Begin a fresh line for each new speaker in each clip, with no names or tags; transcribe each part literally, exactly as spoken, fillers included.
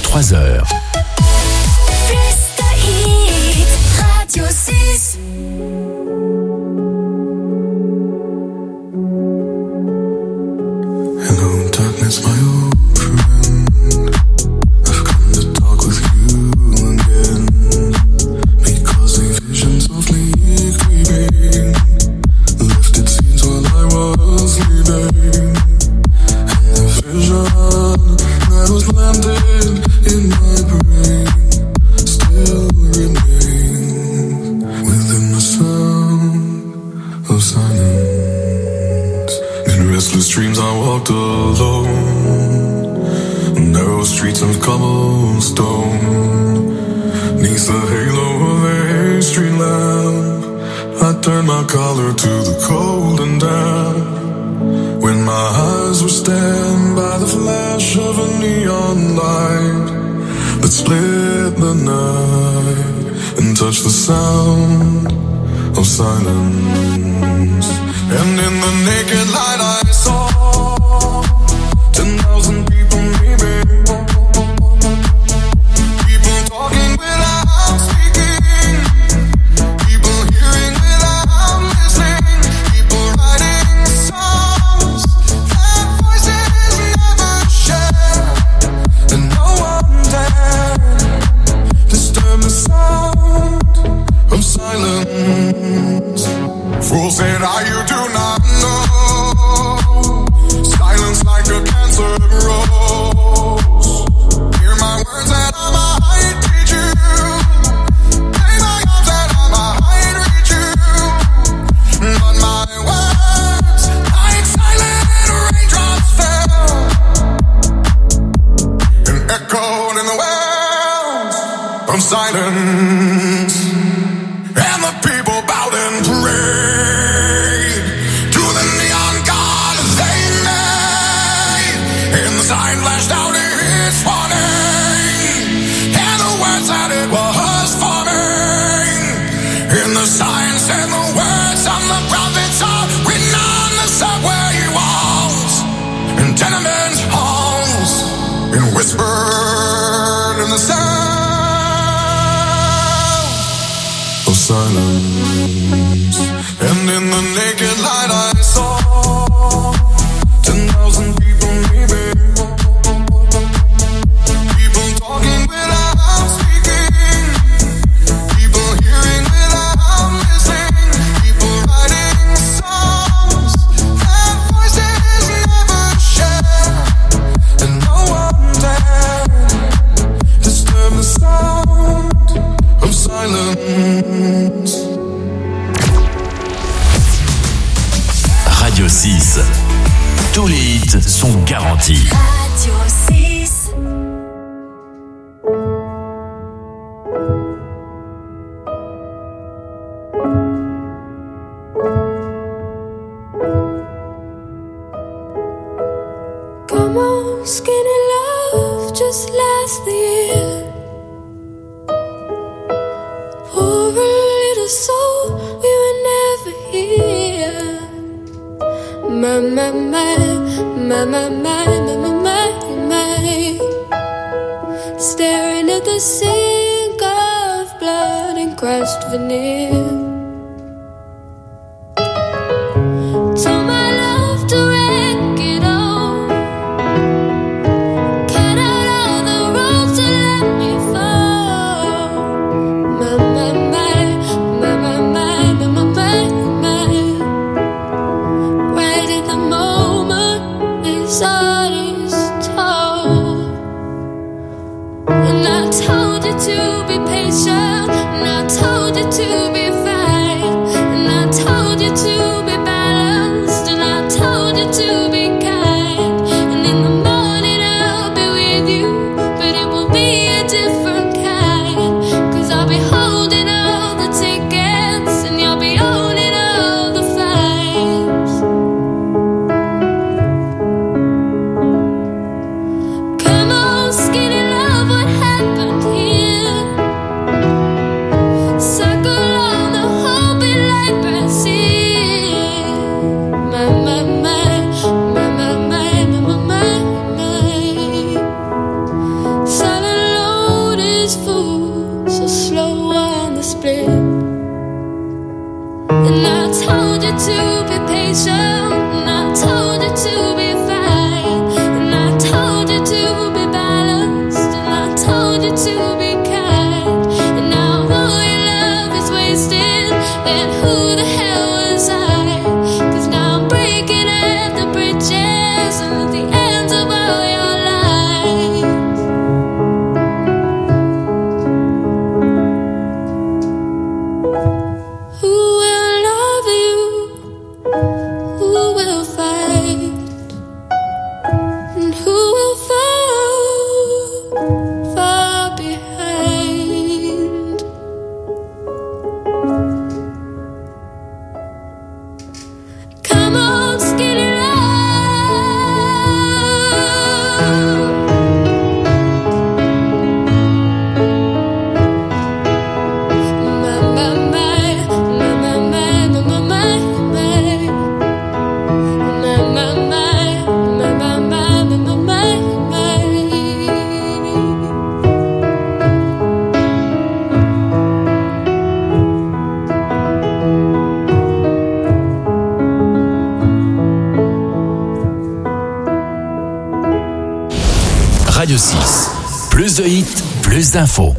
vingt-trois heures.
Radio six.
Hello, darkness, my old friend. I've come to talk with you again, because a vision softly creeping left its scenes while I was sleeping, and the vision that was landed in my brain still remains within the sound of silence. In restless dreams I walked alone, narrow streets of cobblestone, neath the halo of a street lamp. I turned my collar to the cold and damp, when my eyes were stabbed by the flash of a neon light that split the night and touched the sound of silence. And in the naked light I saw ten thousand people maybe, people talking without speaking, people hearing without listening, people writing songs that voices never share, and no one dared disturb the sound of silence. Fool said, "Are you do not know? Silence like a cancer grows. Hear my words that I might teach you. Play my arms that I might reach you. But my words, like silent raindrops, fell and echoed in the wells of silence. And the people bowed and prayed to the neon god they made. And the sign flashed out its warning, and the words that it was forming. And the sign said the words of the prophets are written on the subway walls and tenement halls, and whispered in the sound of silence. And in the naked light I saw ten thousand people maybe, people talking without speaking, people hearing without listening, people writing songs that voices never share, and no one dared disturb the sound of silence.
Radio six. Tous les hits sont garantis.
Radio six.
Come on, skinny love, just last the year. Poor little soul, we were never here. My, my, my, my, my, my, my, my, my, my. Staring at the sink of blood and crushed veneer. Told my love to wreck it all. Cut out all the ropes to let me fall. My, my, my, my, my, my, my, my, my, my. Right in the moment, this heart is torn. And I told you to be patient, and I told you to be fine, and I told you to be balanced, and I told you to be kind. And in the morning I'll be with you, but it will be a different kind. 'Cause I'll be holding all the tickets, and you'll be owning all the fines. Come on, skinny love, what happened here? Circle
Radio six. Plus de hits, plus d'infos.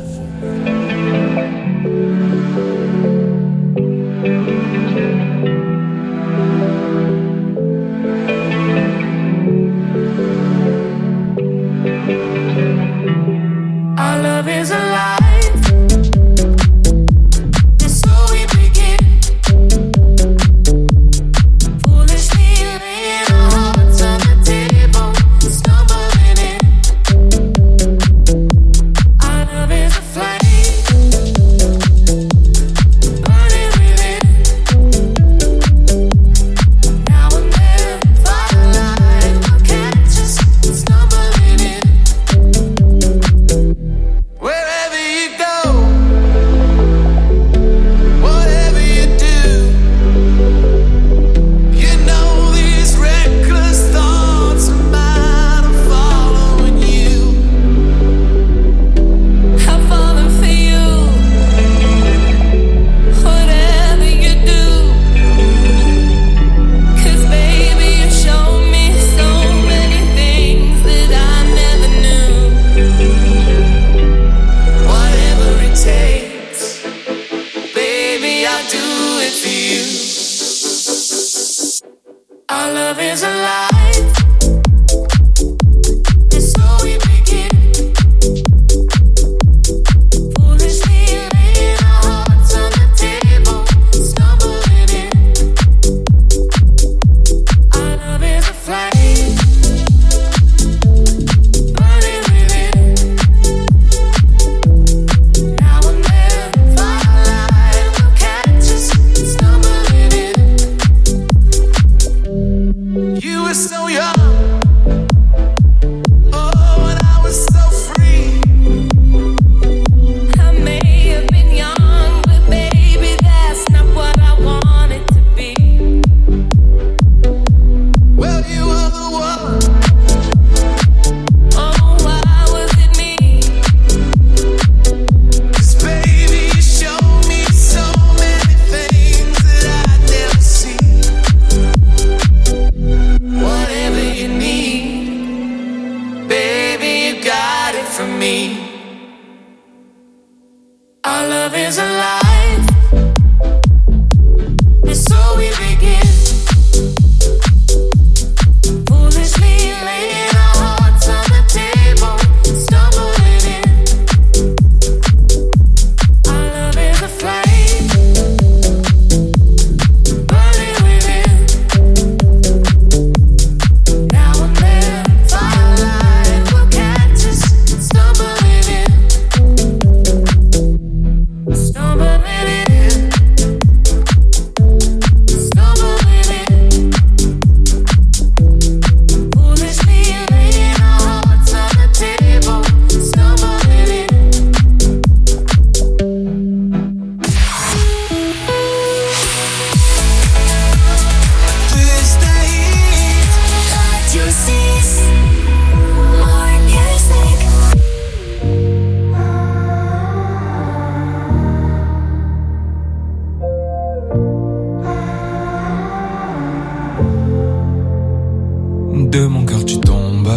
De mon cœur tu tombes.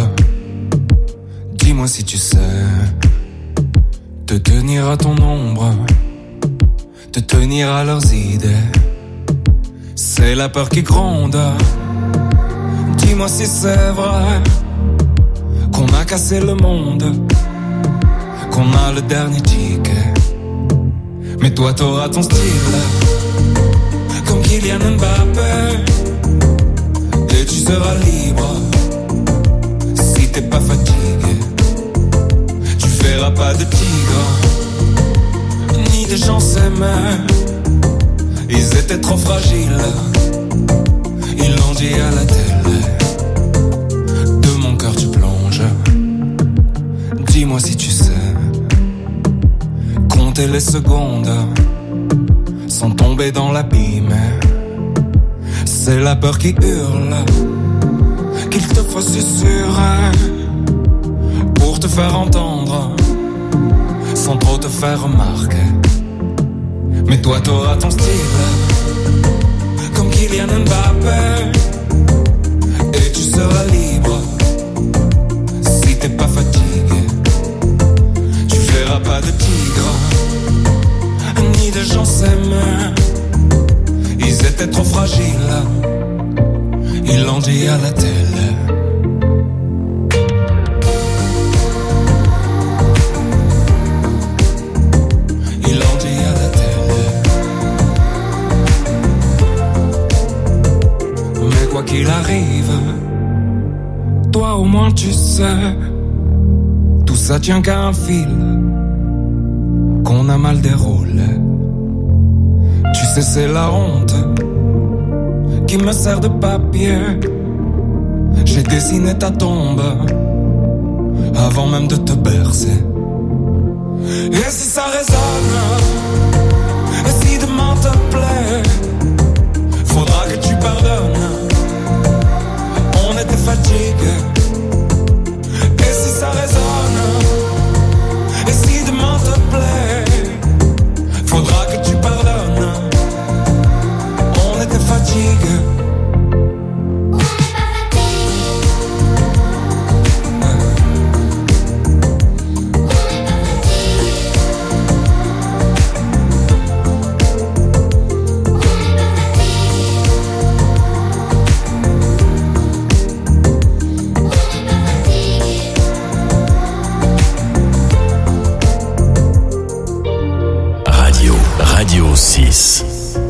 Dis-moi si tu sais te tenir à ton ombre, te tenir à leurs idées. C'est la peur qui gronde. Dis-moi si c'est vrai qu'on a cassé le monde, qu'on a le dernier ticket. Mais toi t'auras ton style, comme Kylian Mbappé, et tu seras libre. Si t'es pas fatigué, tu feras pas de tigre, ni de gens s'aimaient. Ils étaient trop fragiles, ils l'ont dit à la télé. De mon cœur tu plonges. Dis-moi si tu sais compter les secondes sans tomber dans l'abîme. C'est la peur qui hurle, qu'il te faut susurrer pour te faire entendre sans trop te faire remarquer. Mais toi t'auras ton style, comme Kylian Mbappé, et tu seras libre. Si t'es pas fatigué, tu sais, tout ça tient qu'à un fil qu'on a mal déroulé. Tu sais, c'est la honte qui me sert de papier. J'ai dessiné ta tombe avant même de te bercer. Et si ça résonne, et si demain te plaît, faudra que tu pardonnes. On était fatigués. Et si ça résonne, et si demain te plaît, faudra que tu pardonnes. On était fatigués.
Radio six.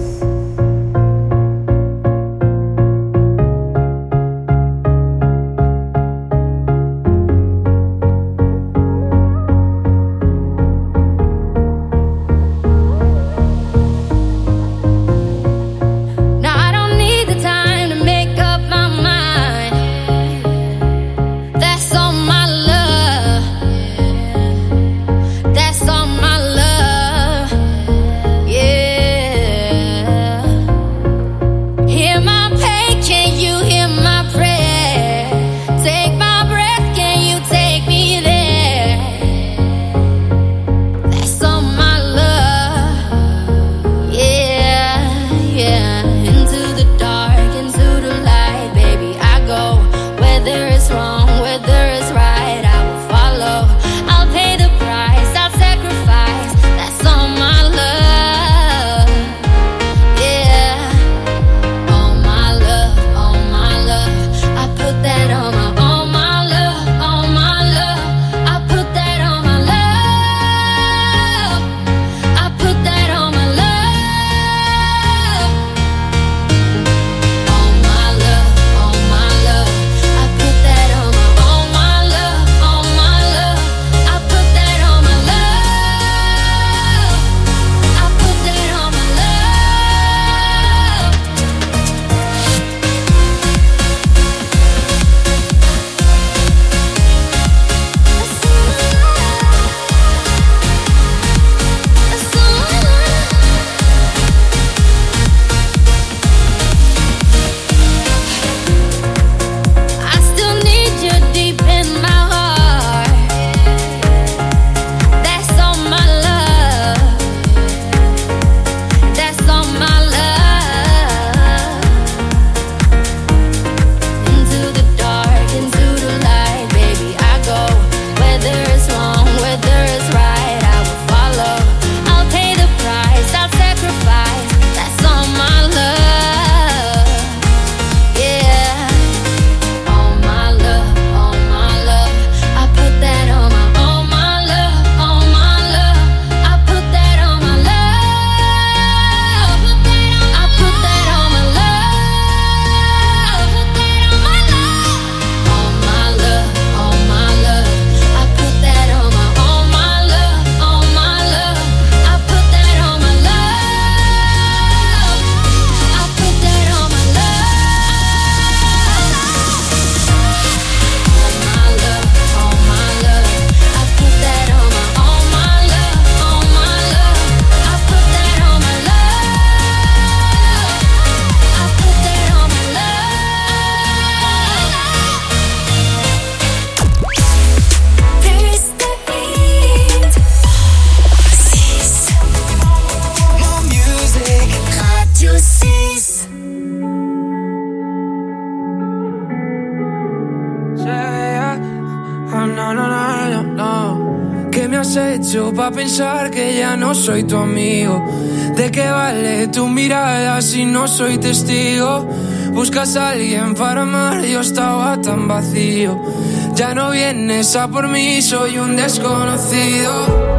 Pa' pensar que ya no soy tu amigo. ¿De qué vale tu mirada si no soy testigo? Buscas a alguien para amar, yo estaba tan vacío. Ya no vienes a por mí, soy un desconocido.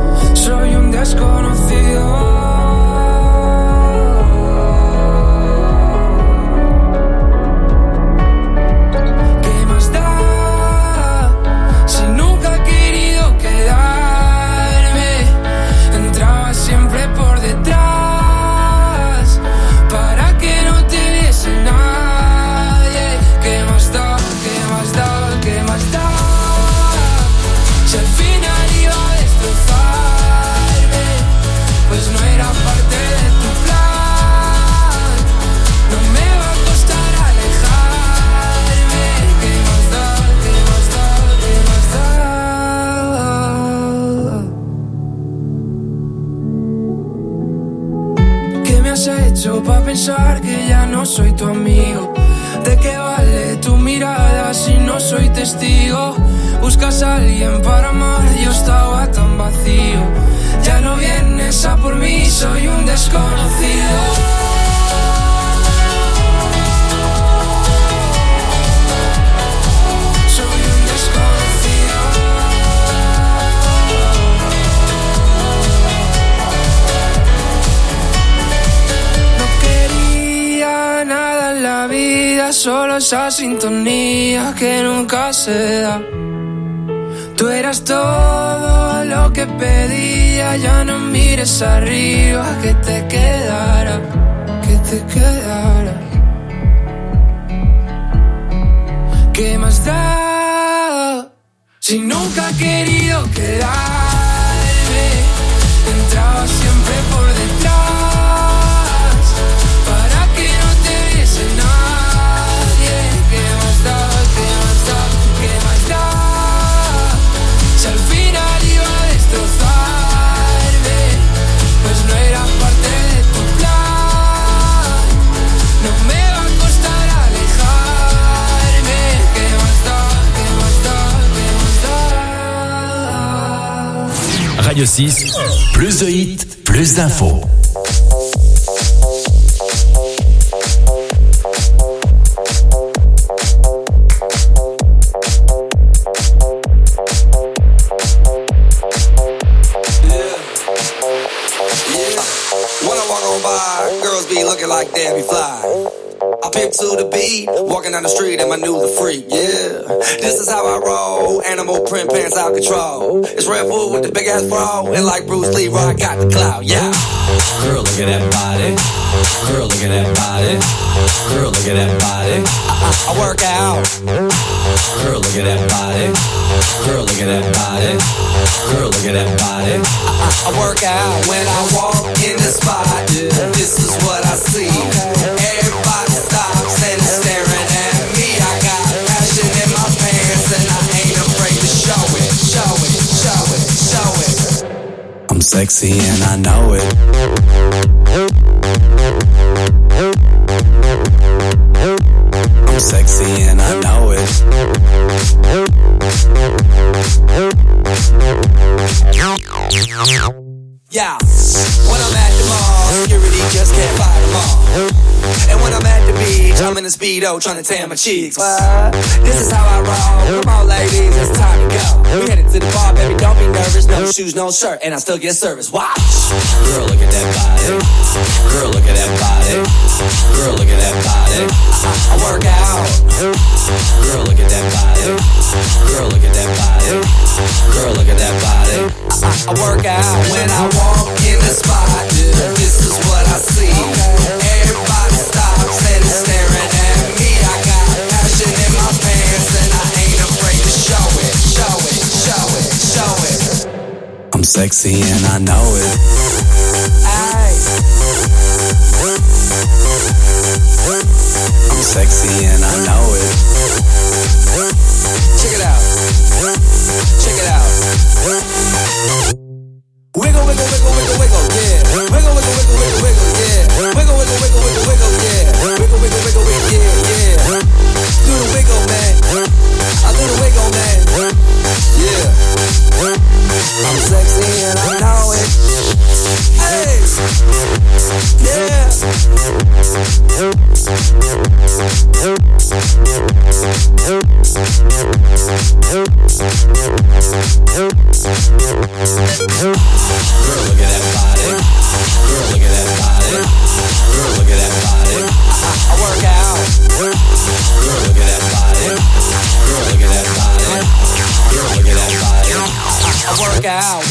Desconocido. pensar que ya no soy tu amigo. ¿De qué vale tu mirada si no soy testigo? Buscas a alguien para amar, yo estaba tan vacío. Ya no vienes a por mí, soy un desconocido. Soy un desconocido. No quería nada en la vida, solo esa sintonía que nunca se da. Tú eras todo lo que pedía, ya no mires arriba, que te quedara, que te quedara. ¿Qué más da? Si nunca he querido quedarme, entraba siempre por detrás, para que no te viese nadie. ¿Qué más da? ¿Qué más da? ¿Qué más da? Si al final iba a destrozarme, pues no era parte de tu plan. No me va a costar alejarme. ¿Qué más da? ¿Qué más da? ¿Qué más da?
Radio six, plus de hits, plus d'infos.
Like Debbie Fly, I pimp to the beat, walking down the street and my new the freak, yeah. This is how I roll, animal print pants out control. It's Red Bull with the big ass bro, and like Bruce Lee, I got the clout, yeah. Girl, look at that body. Girl, look at that body. Girl, look at that body. I, I, I work out. Girl, look at that body. Girl, look at that body. Girl, look at that body. I, I, I work out when I walk in the spot. This is what I see. Everybody stops and is staring at me. I got passion in my pants and I ain't afraid to show it, show it, show it, show it. I'm sexy and I know it. I'm sexy and I know it. Yeah, when I'm at the mall, security just can't fight them all. And when I'm at the beach, I'm in a Speedo trying to tan my cheeks. What? This is how I roll. Come on, ladies, it's time to go. We headed to the bar, baby, don't be nervous. No shoes, no shirt, and I still get service. Watch. Girl, look at that body. Girl, look at that body. Girl, look at that body. I, I work out. Girl, look at that body. Girl, look at that body. Girl, look at that body. I, I work out when I walk in the spot. This is what I see. Everybody stops and is staring at me. I got passion in my pants and I ain't afraid to show it, show it, show it, show it. I'm sexy and I know it. Aye. I'm sexy and I know it. Check it out. Check it out. Wiggle, wiggle, wiggle, wiggle, wiggle, yeah. Wiggle, wiggle, wiggle, wiggle, wiggle, yeah. Wiggle, wiggle, wiggle, wiggle, wiggle, yeah. Wiggle, wiggle, wiggle, wiggle, yeah, yeah. Do the wiggle, man. I do the wiggle, man. Yeah. I'm sexy and I know it. Hey. Yeah. Girl, look at that body. Girl, look at that body. Girl, look at that body. I, I work out. Girl, look at that body. Girl, look at that body. Girl, look at that body. I, I work out.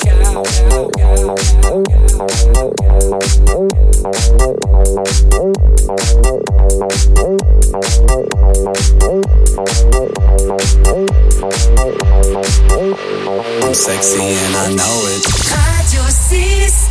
I'm sexy and I know it.
Radio six.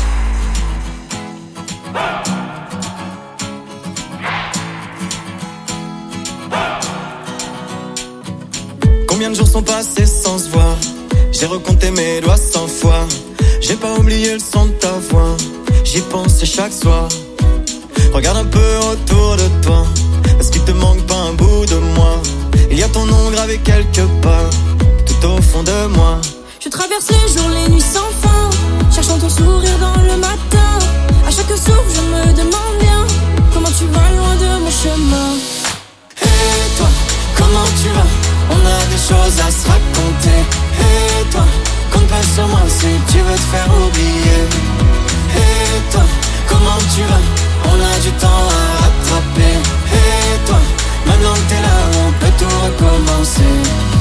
Combien de jours sont passés sans se voir? J'ai recompté mes doigts cent fois. J'ai pas oublié le son de ta voix. J'y pense chaque soir. Regarde un peu autour de toi. Est-ce qu'il te manque pas un bout de moi? Il y a ton nom gravé quelque part, tout au fond de moi.
Je traverse les jours, les nuits sans fin, cherchant ton sourire dans le matin. À chaque souffle, je me demande bien comment tu vas loin de mon chemin.
Et toi, comment tu vas? On a des choses à se raconter. Et toi, compte pas sur moi si tu veux te faire oublier. Et toi, comment tu vas? On a du temps à rattraper. Et toi, maintenant que t'es là, on peut tout recommencer.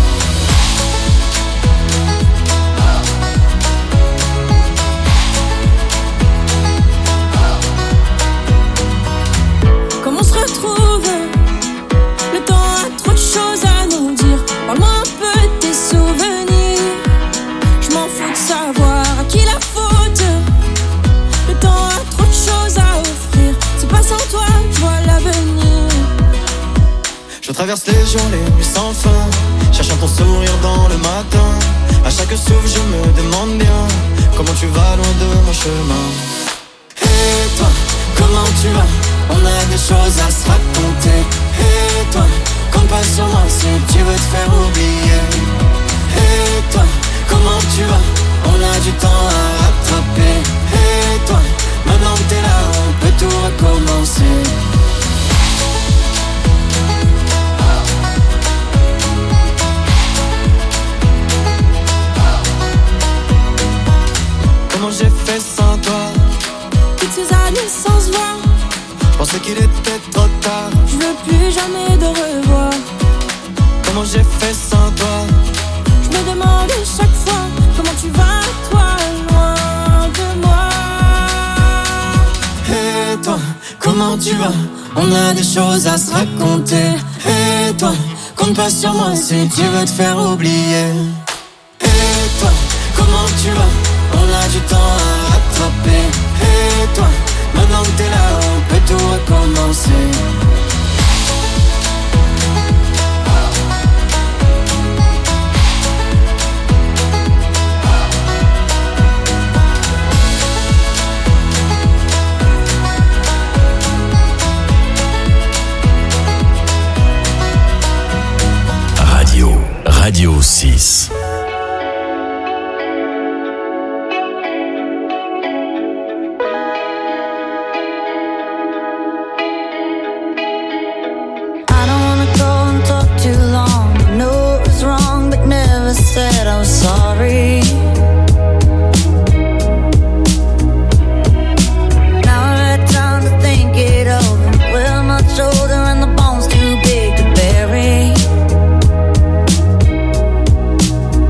Comment on se retrouve? Le temps a trop de choses à nous dire. Parle-moi un peu de tes souvenirs. Je m'en fous de savoir à qui la faute. Le temps a trop de choses à offrir. C'est pas sans toi, je vois l'avenir.
Je traverse les jours, les nuits sans fin, cherchant ton sourire dans le matin. À chaque souffle, je me demande bien comment tu vas loin de mon chemin. Et toi, comment tu vas? On a des choses à se raconter. Et toi, compte pas sur moi si tu veux te faire oublier. Et toi, comment tu vas? On a du temps à rattraper. Et toi, maintenant que t'es là, on peut tout recommencer. Comment j'ai fait sans toi?
Toutes ces années sans se voir,
je pensais qu'il était trop tard.
je veux plus jamais de revoir.
Comment j'ai fait sans toi?
Je me demande chaque fois comment tu vas, toi, loin de moi.
Et toi, comment tu vas? On a des choses à se raconter. Et toi, compte pas sur moi si tu veux te faire oublier. Et toi, comment tu vas? On a du temps à rattraper. Et toi, maintenant que t'es là, on peut tout recommencer.
Radio, Radio six.
Said I was sorry. Now I've had time to think it over. We're much older and the bone's too big to bury.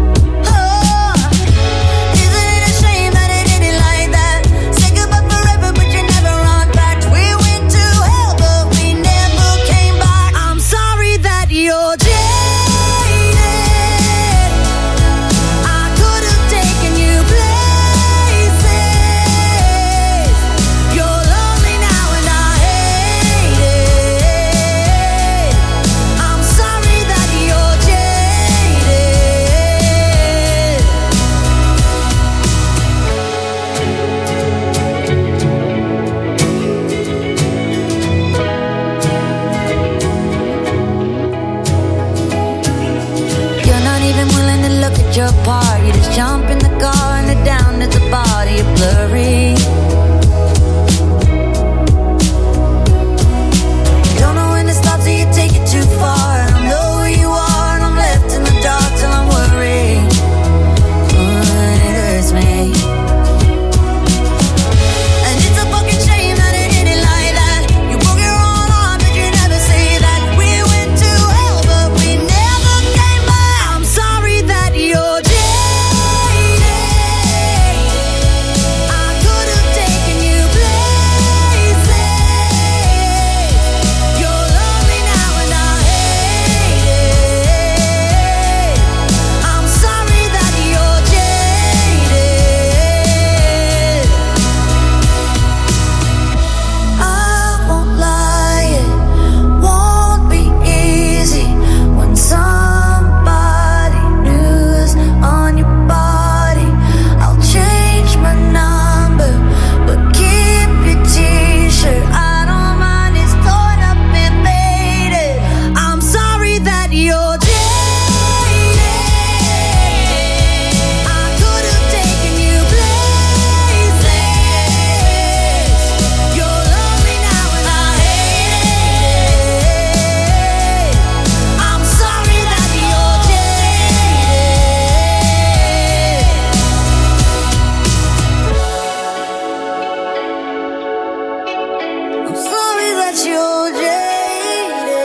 that you're jaded.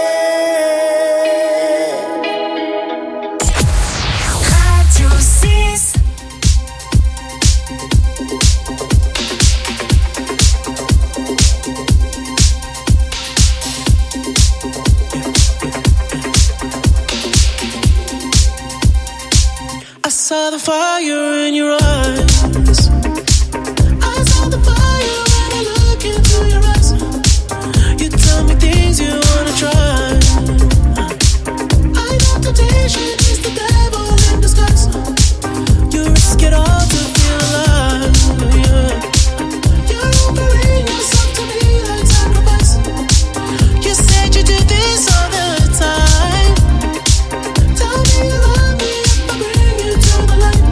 Radio six.
I saw the fire in your eyes. I saw the fire when I look into your eyes. You tell me things you wanna try. I know temptation is the devil in disguise. You risk it all to feel alive, yeah. You're offering yourself to me like sacrifice. You said you do this all the time. Tell me you love me if I bring you to the light.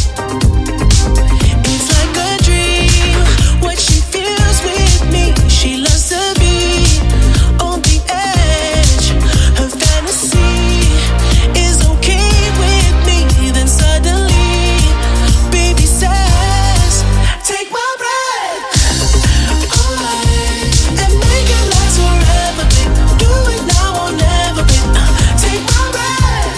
It's like a dream, what she feels with me. She loves to be on the edge. Her fantasy is okay with me. Then suddenly, baby says, take my breath away and make it last forever, babe. Do it now or never, babe. Take my breath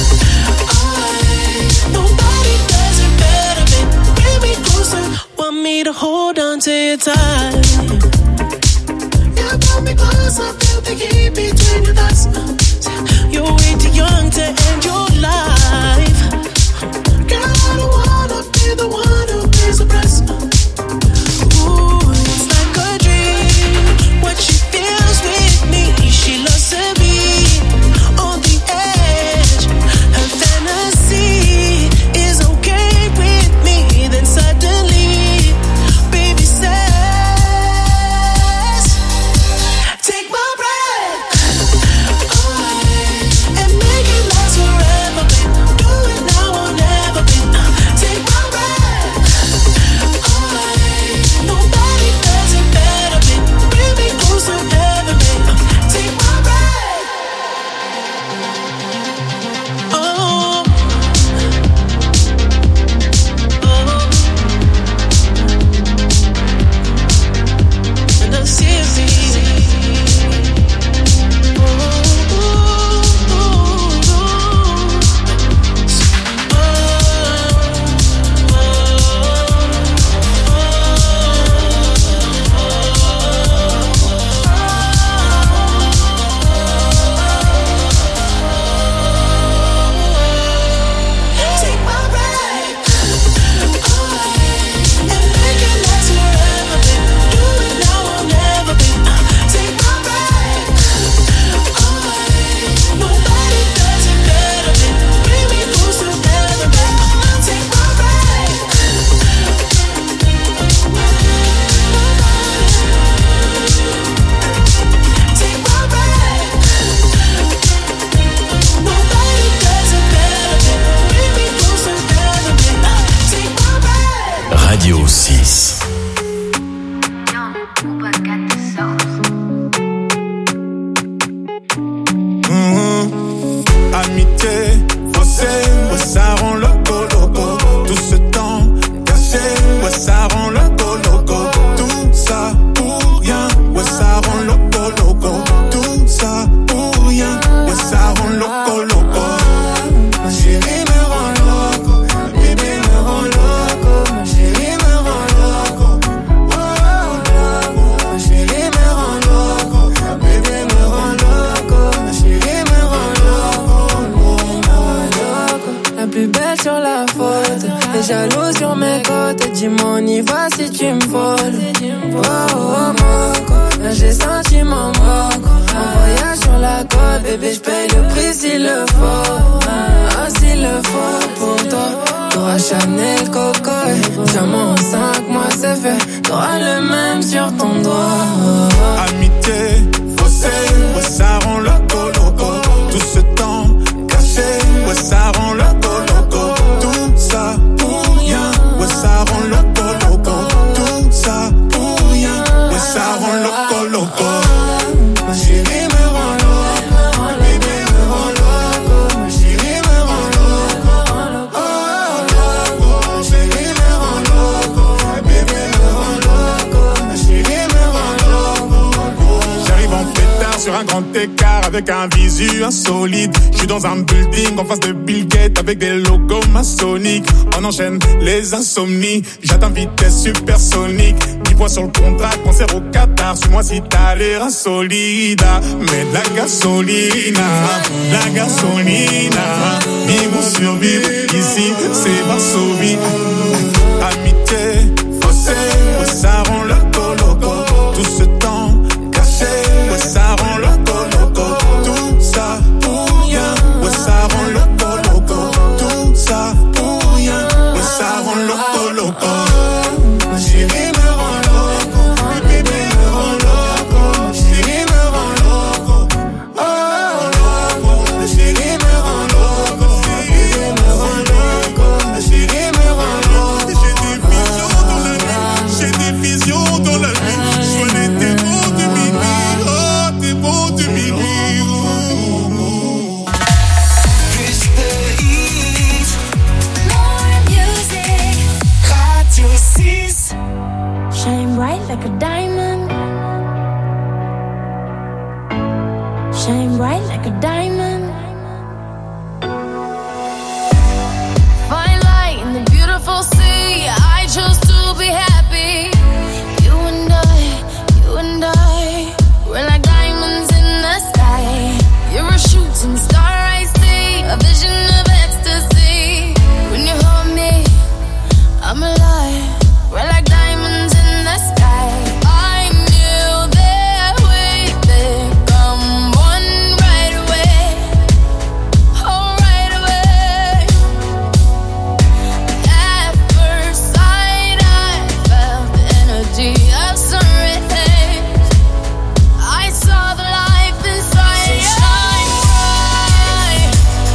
away. Nobody does it better, babe. Bring me closer, want me to hold on to you tight. You brought me closer, feel the heat between your thighs. You're way too young to end your life. Girl, I don't wanna be the one who pays the price. Ooh, it's like a dream, what she feels with me. She loves to be on the edge. Her fantasy is okay with me. Then suddenly, baby says, take my breath away and make it last forever, babe. Do it now or never, babe. Take my breath away. Nobody does it better, babe. Bring me closer, ever, babe. Take my breath. Oh, oh, and I see it. Take my breath away and make it last forever, babe. Do it now or never, babe. Take my breath away. Nobody does it better, babe. Bring me closer, ever, babe. Take my breath. Take my breath. Nobody does it better, babe. Bring me closer, ever, babe. Take my breath.
Radio six.
Amitié, faussée, ouais, ça rend loco, loco. Tout ce temps caché, ouais, ça rend loco, loco. Tout ça pour rien, ouais, ça rend loco, loco. Tout ça pour rien, ouais, ça rend loco, loco. Ma chérie me rend loco, ma bébé me rend loco, ma chérie me rend loco. Oh, loco. Ma chérie me rend loco, ma bébé me rend loco, ma chérie me rend loco.
La plus belle sur la photo, t'es jaloux sur mes côtes. Dis-moi on y va si tu me voles. Oh, oh, moco, là j'ai senti mon moco. Un voyage sur la côte, bébé j'paye le prix s'il le faut. Ah, s'il le faut pour toi. T'auras Chanel, Coco et diamant en cinq mois c'est fait. T'auras le même sur ton doigt.
Amitié, faussée, ouais, ça rend loco, loco. Tout ce temps caché, ouais, ça rend loco, loco. Tout ça pour rien, ouais, ça rend loco, loco. Tout ça pour rien, ouais, ça rend loco, loco. Ma chérie me rend loco, ma bébé me rend loco, ma chérie me rend loco. Oh, loco, ma chérie me rend loco, ma bébé me rend loco, ma chérie me rend loco.
sur un grand écart avec un visu insolite. Je suis dans un building en face de Bill Gates avec des logos maçonniques. On enchaîne les insomnies, j'atteins vitesse supersonique. dix points sur le contrat, concert au Qatar. Suis-moi si t'as l'air insolide. Mets de la gasolina, la gasolina. Vivre ou survivre, ici c'est Varsovie. Amitié, fossé, ouais, ça rend loco loco. Tout ce temps caché, ouais, ça rend loco loco. Tout ça pour rien, ouais, ça rend loco loco. Tout ça pour rien, ouais, ça rend loco loco. Chérie me rend loco, le bébé me rend loco. Chérie me rend loco, oh loco. Chérie me rend loco, chérie me rend loco. Chérie me rend loco. J'ai des visions dans la nuit, j'ai des visions dans la nuit. Je vois les démons de minuit, oh démons de minuit.
Plus de hits, more music. Radio six.
Shine bright like a diamond. Shine bright like a diamond. Fine light in the beautiful sea. I chose to be happy. You and I, you and I, we're like diamonds in the sky. You're a shooting star I see, a vision of ecstasy. When you hold me, I'm alive. We're like diamonds in the sky. I knew that we'd become one right away. Oh, right away. At first sight, I felt the energy of sun rays. I saw the life inside you. Shine bright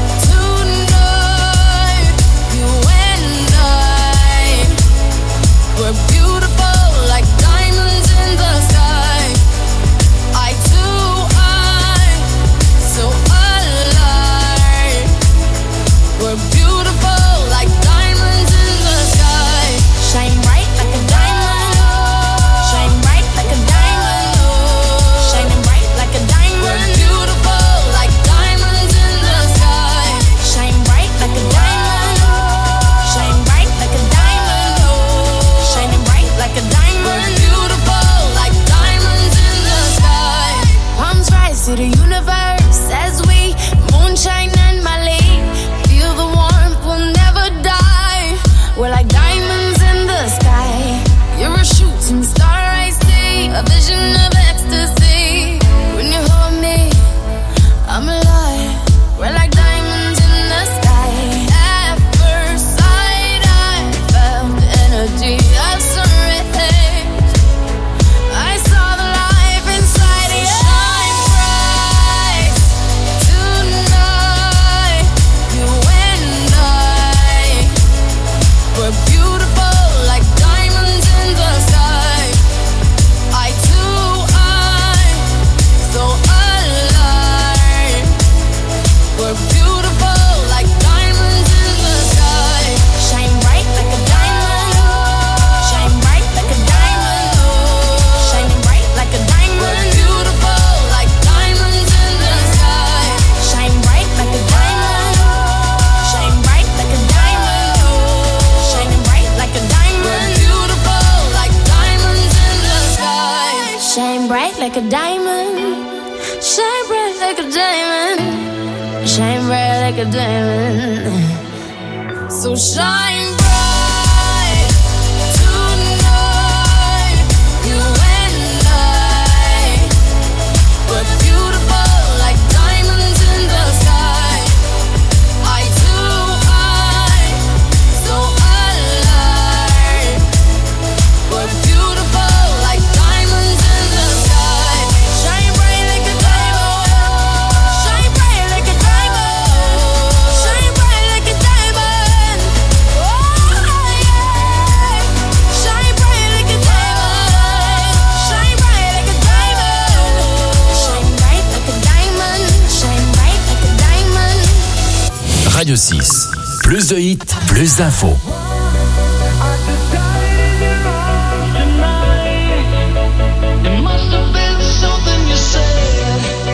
tonight. You and I, we're beautiful like diamonds in the sky. Eye to eye, so alive. We're beautiful like diamonds in the sky. Shine bright like a diamond. Shine bright like a diamond. Shining bright like a diamond. We're beautiful like diamonds in the sky. Shine bright like a diamond. Shine bright like a diamond. Shining bright like a diamond. We're beautiful like diamonds in the sky. Palms rise to the universe as we moonshine and Mali. Feel the warmth, we'll never die. We're like diamonds in the sky. You're a shooting star I see, a vision of ecstasy. When you hold me, I'm alive. We're like diamonds in the sky. At first sight, I felt the energy of sun rays. I saw the life inside you. Shine bright tonight. You and I, we're beautiful like diamonds in the sky. Eye to eye, so alive. We're beautiful like diamonds in the sky. Shine bright like a diamond. Shine bright like a diamond. Shining bright like a diamond. We're beautiful like diamonds in the sky. Shine bright like a diamond. Shine bright like a diamond. Shining bright like a diamond. We're beautiful like diamonds in the sky. Shine bright like a diamond. Shine bright like a diamond. Shine bright like a diamond. So shine bright tonight. You and I, we're beautiful like diamonds in the sky. Eye to eye, so alive. We're beautiful like diamonds in the sky. Shine bright like a diamond. Shine bright like a diamond. Shine bright like a diamond. Oh yeah. Shine bright like a diamond. Shine bright like a diamond. Shine bright like a diamond. Shine bright like a diamond.
Radio six. Plus de hits, plus d'infos.
It must have been something you said.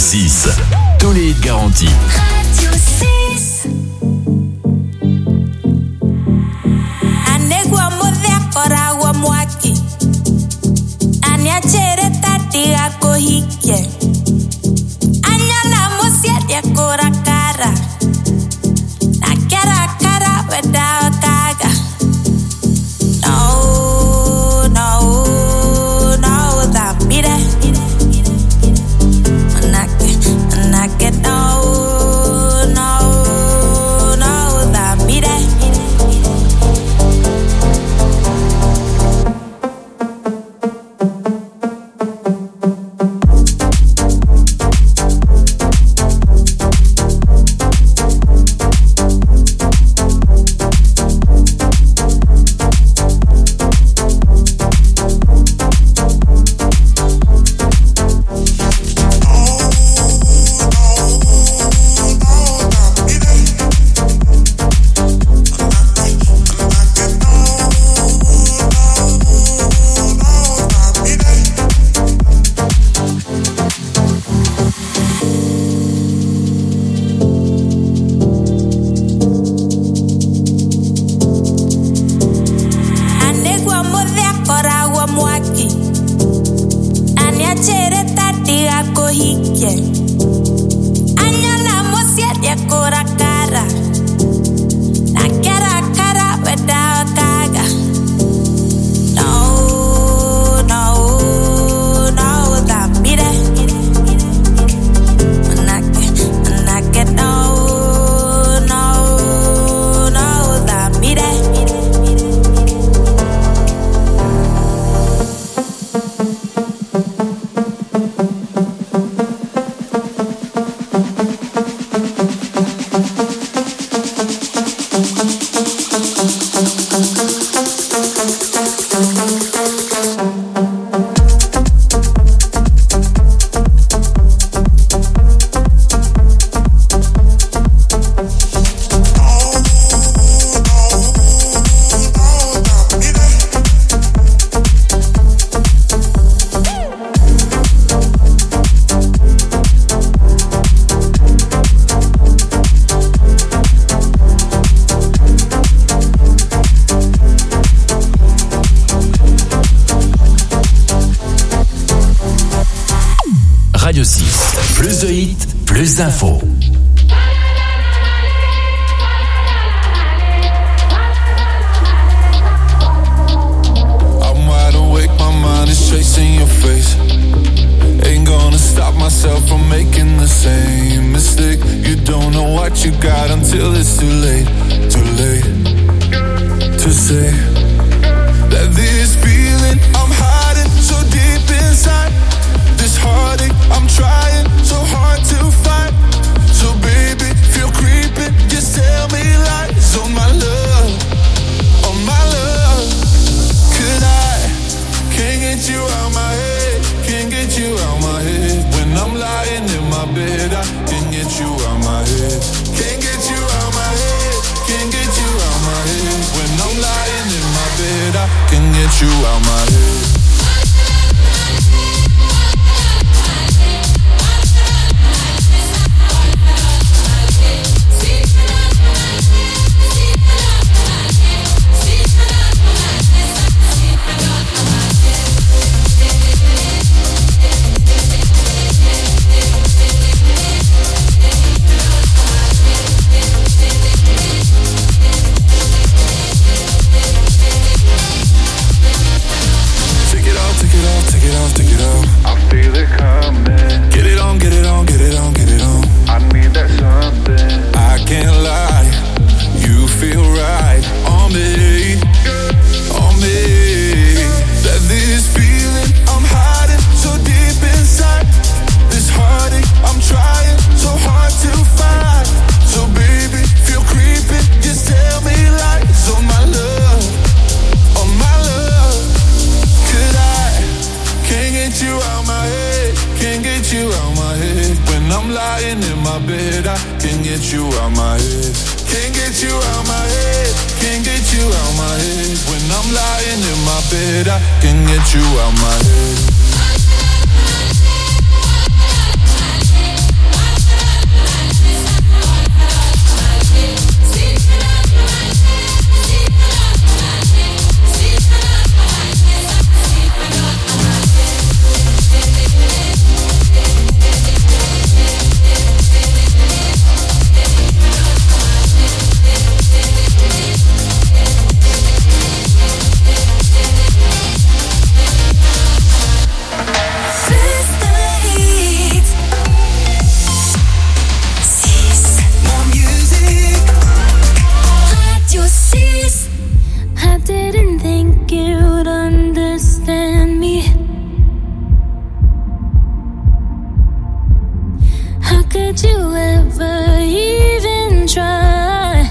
six. Tous les hits garantis.
Radio six. Anegua modea koragua mwaki. Aniachere tatiga kohike. Anyana mosia dia kora cara. Na cara cara without kaga. No, no, no, that be that. Manake, manake, no, no, no, that be that.
Radio six. Plus de hits, plus d'infos.
I'm wide awake, my mind is chasing your face. Ain't gonna stop myself from making the same mistake. You don't know what you got until it's too late. Too late to say that this feeling I'm hiding so deep inside. This heartache I'm trying so hard to fight. So baby, feel creeping, just tell me lies. Oh my love, oh my love. Could I, can't get you out my head. Can't get you out my head. When I'm lying in my bed, I can't get you out my head. Can't get you out my head. Can't get you out my head. When I'm lying in my bed, I can get you out my head.
Out my head. could you ever even try?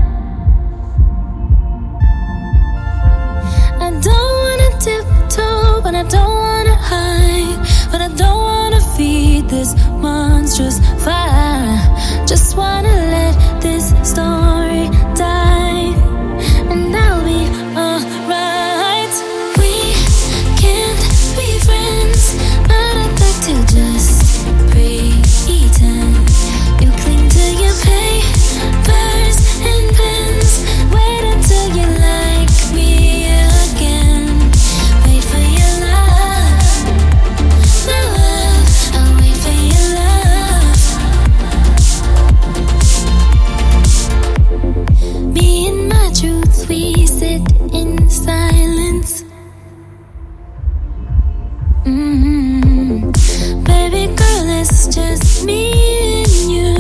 I don't wanna tiptoe, but I don't wanna hide, but I don't wanna feed this monstrous fire. Just wanna let this story die, and I'll be alright. We can't be friends, but I'd like to just pretend. You cling to your papers and pens, wait until you like me again. Wait for your love, my love, I'll wait for your love. Me and my truth, we sit in silence. Mm-hmm. Baby girl, it's just me and you.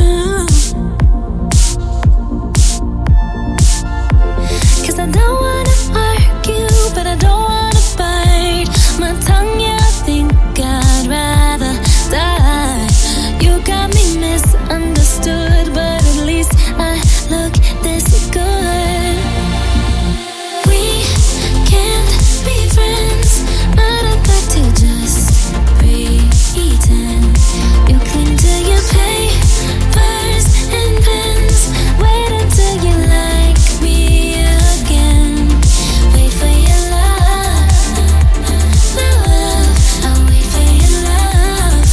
'Cause I don't wanna argue, but I don't wanna bite my tongue, yeah, I think I'd rather die. You got me misunderstood, but at least I look this good. We can't be friends, but I'd like to just pretend. You cling to your papers and pens, wait until you like me again. Wait for your love, my love, I'll wait for your love.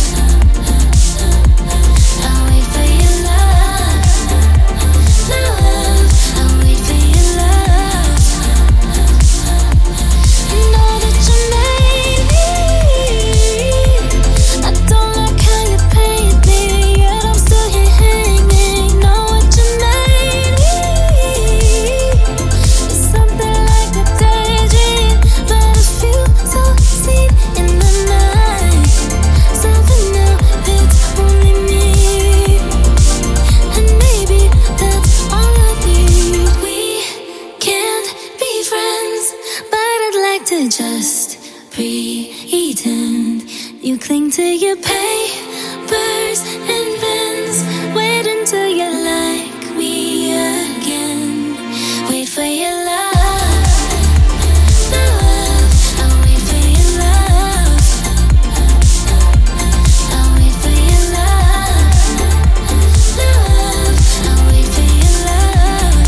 I'll wait for your love, my love, I'll wait for your love. Know that you made me, I don't like how you paint me, yet I'm still here hanging. Know what you made me, it's something like a daydream, but I feel so seen in the night. Something new, it's only me, and maybe that's all I need. We can't be friends, but I'd like to just pretend. You cling to your papers and pens, wait until you like me again. Wait for your love, my love, I'll wait for your love. I'll wait for your love, my love, I'll wait for your love.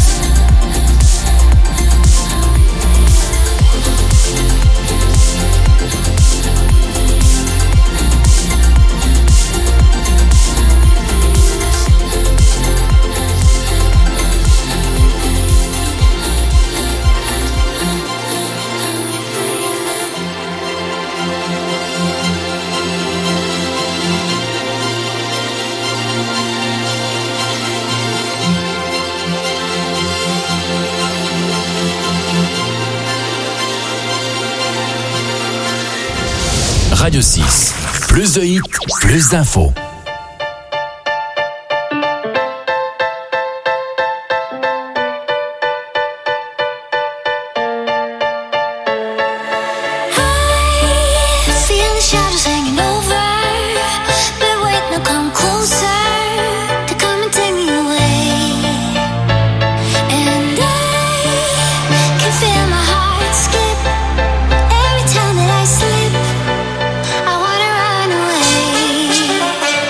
Radio six. Plus de hits, plus d'infos.
I feel the shadows hanging over, but wait, now come closer. They're coming, take me away, and I can feel my heart skip every time that I slip. I wanna run away.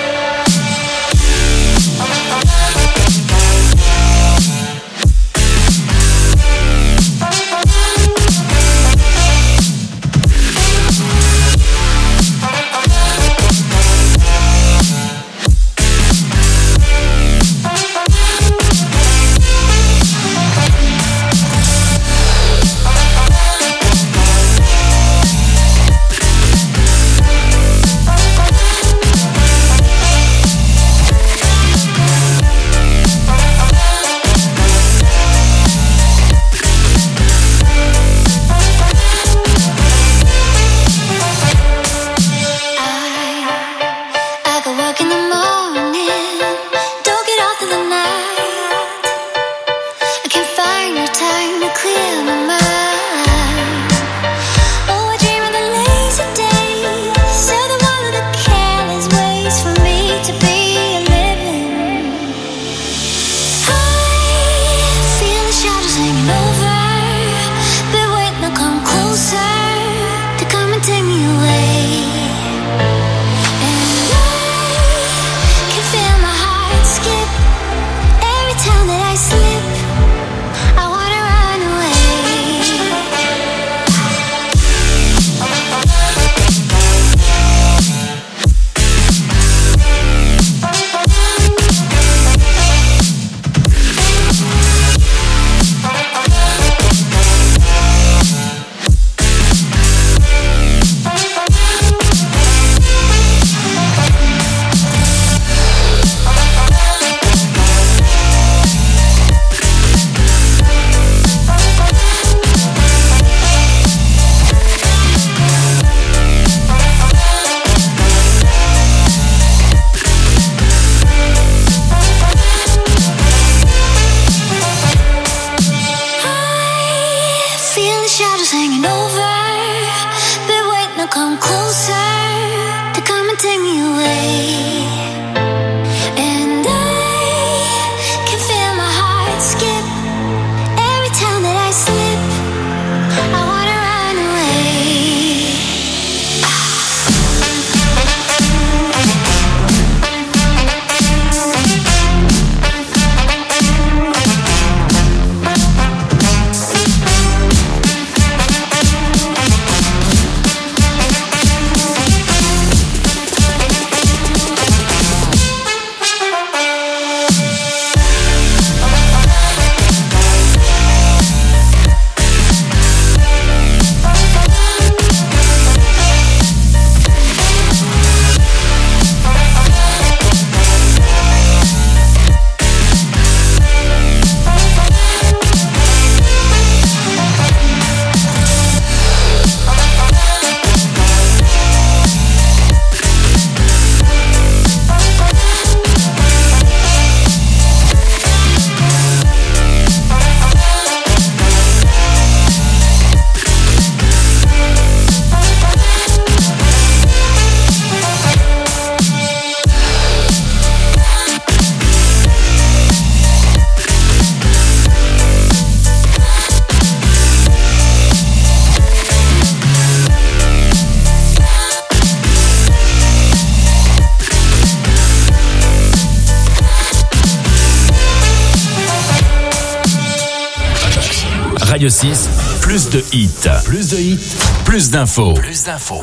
Radio six, plus de hits. Plus de hits, plus d'infos. Plus d'infos.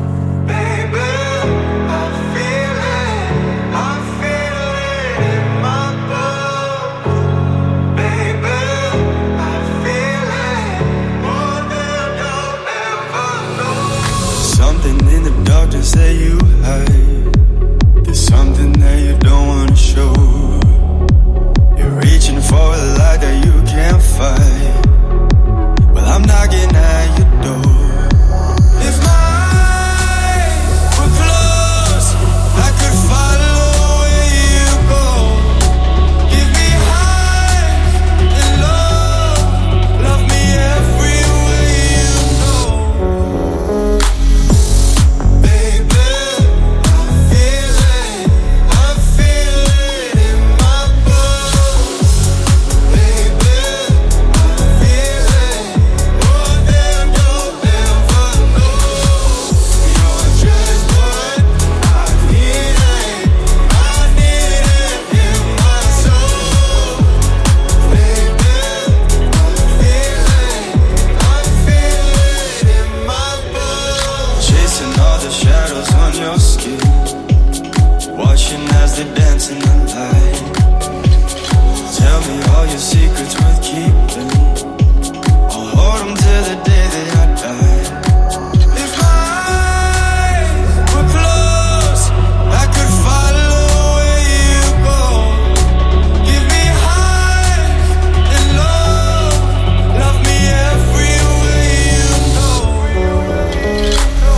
Something in the darkness that you hide. There's something that you don't wanna show. You're reaching for a light that you can't fight. Well, I'm knocking at your door. If my eyes were closed, I could follow where you go. Give me high and low, love me everywhere you go. Baby, I feel it, I feel it in my bones. Baby, I feel it more than you'll ever know. You're just what I needed, I need it in my soul. Baby, I feel it, I feel it in my bones. Chasing all the shadows on your skin, watching as they dance in the light. Tell me all your secrets worth keeping. I'll hold them till the day that I die. If my eyes were closed, I could follow where you go. Give me high and low, love me everywhere you go.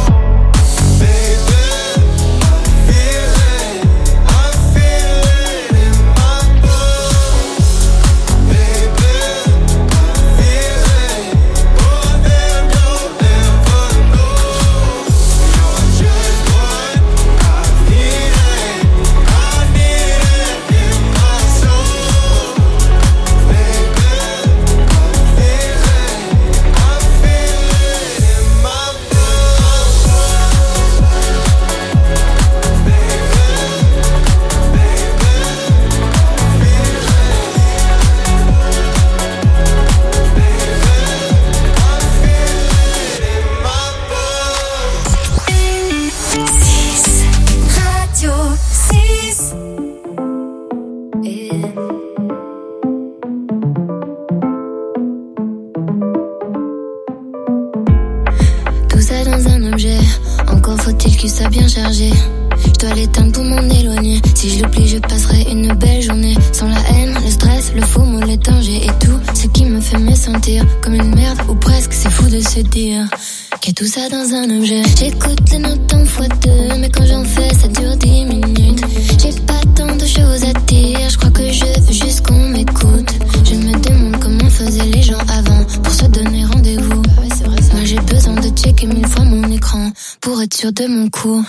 Baby, I feel it, I feel it in my bones. Baby, I feel it more than you'll ever know. You're just what I needed, I need it in my soul. Baby, I feel it, I feel it in my
six, Radio six.
Tout ça dans un objet, encore faut-il qu'il soit bien chargé. Je dois l'éteindre pour m'en éloigner. Si je l'oublie, je passerai une belle journée. Sans la haine, le stress, le faux mot, les dangers et tout ce qui me fait me sentir comme une merde ou presque. C'est fou de se dire qu'il y a tout ça dans un objet. J'écoute les notes en fois deux, mais quand j'en fais, ça dure dix minutes. J'ai pas tant de choses à dire, je crois que je veux juste qu'on m'écoute. Je me demande comment faisaient les gens avant pour se donner rendez-vous. Moi j'ai besoin de checker mille fois mon écran pour être sûr de mon coup.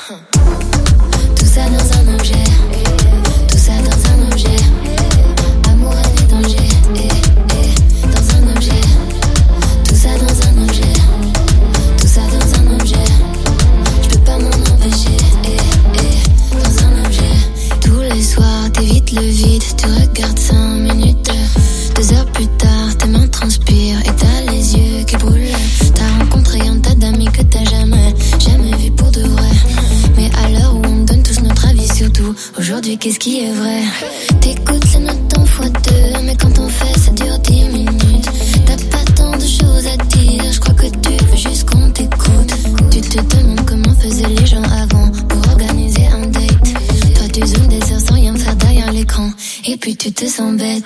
Tout ça dans un objet, tout ça dans un objet. Amour, haine et danger, eh, eh, dans un objet. Tout ça dans un objet, tout ça dans un objet. Je peux pas m'en empêcher, eh, eh, dans un objet. Tous les soirs, t'évites le vide, tu regardes cinq minutes. Deux heures plus tard, tes mains transpirent et t'as les yeux qui brûlent. T'as rencontré un tas d'amis que t'as jamais, jamais vu pour de vrai. Mais à l'heure où on donne tous notre avis sur tout, aujourd'hui qu'est-ce qui est vrai? T'écoutes les notes en fois deux, mais quand on fait ça dure dix minutes. T'as pas tant de choses à dire, je crois que tu veux juste qu'on t'écoute. Tu te demandes comment faisaient les gens avant pour organiser un date. Toi tu zoomes des heures sans rien faire derrière l'écran, et puis tu te sens bête.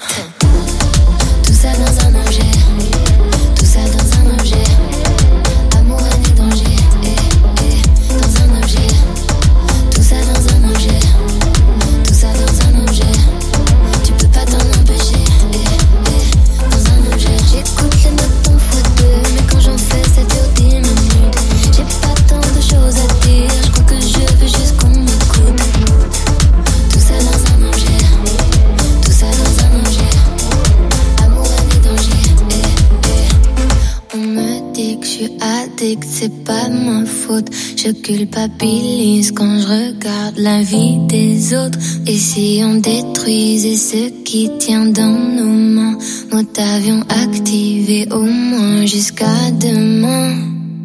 Tout ça dans un objet, tout ça dans un objet. Amour, haine et danger, eh, eh, dans un objet. Tout ça dans un objet, tout ça dans un objet. Tu peux pas t'en empêcher, eh, eh, dans un objet. J'écoute les notes en fois deux, mais quand j'en fais ça dure dix minutes. J'ai pas tant de choses à dire, je crois que je veux juste qu'on m'écoute. Tout ça dans un objet, tout ça dans un objet. Amour, haine et danger. sais que c'est pas ma faute. Je culpabilise quand je regarde la vie des autres. Et si on détruisait ce qui tient dans nos mains, mode avion activé au moins jusqu'à demain.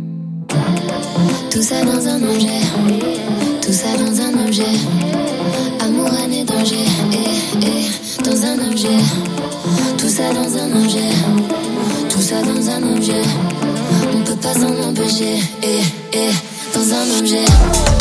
Tout ça dans un objet, tout ça dans un objet. Amour, haine et danger, eh, eh, dans un objet. Tout ça dans un objet, tout ça dans un objet. On peut pas s'en empêcher, eh, eh, dans un objet.